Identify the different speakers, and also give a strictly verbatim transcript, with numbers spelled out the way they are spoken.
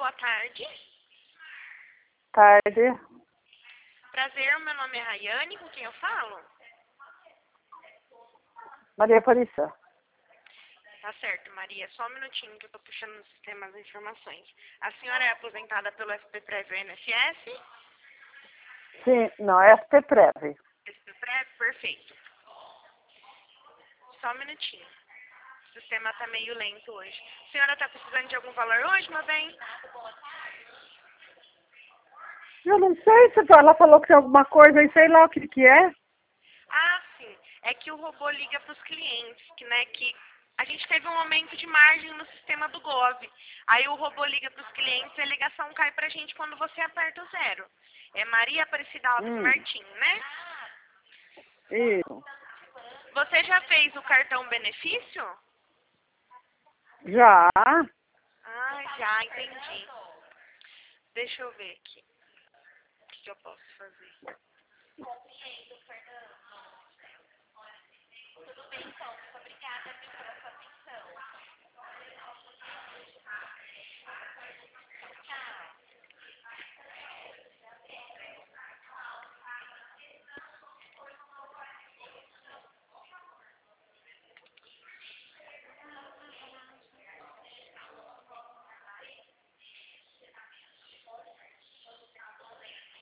Speaker 1: boa tarde.
Speaker 2: Tarde.
Speaker 1: Prazer, meu nome é Rayane, com quem eu falo?
Speaker 2: Maria Aparícia.
Speaker 1: Tá certo, Maria. Só um minutinho que eu tô puxando no sistema as informações. A senhora é aposentada pelo S P Prev e I N S S?
Speaker 2: Sim, não, é S P Prev.
Speaker 1: S P Prev, perfeito. Só um minutinho. O sistema tá meio lento hoje. A senhora tá precisando de algum valor hoje, meu bem?
Speaker 2: Eu não sei se ela falou que tem alguma coisa e sei lá o que que é.
Speaker 1: Ah, sim. É que o robô liga para os clientes, que, né, que a gente teve um aumento de margem no sistema do Gov. Aí o robô liga para os clientes e a ligação cai pra gente quando você aperta o zero. É Maria Aparecida Alves
Speaker 2: Hum.
Speaker 1: Martins, né?
Speaker 2: Isso.
Speaker 1: Você já fez o cartão benefício?
Speaker 2: Já.
Speaker 1: Ah, já, entendi. Deixa eu ver aqui. O que, que eu posso fazer?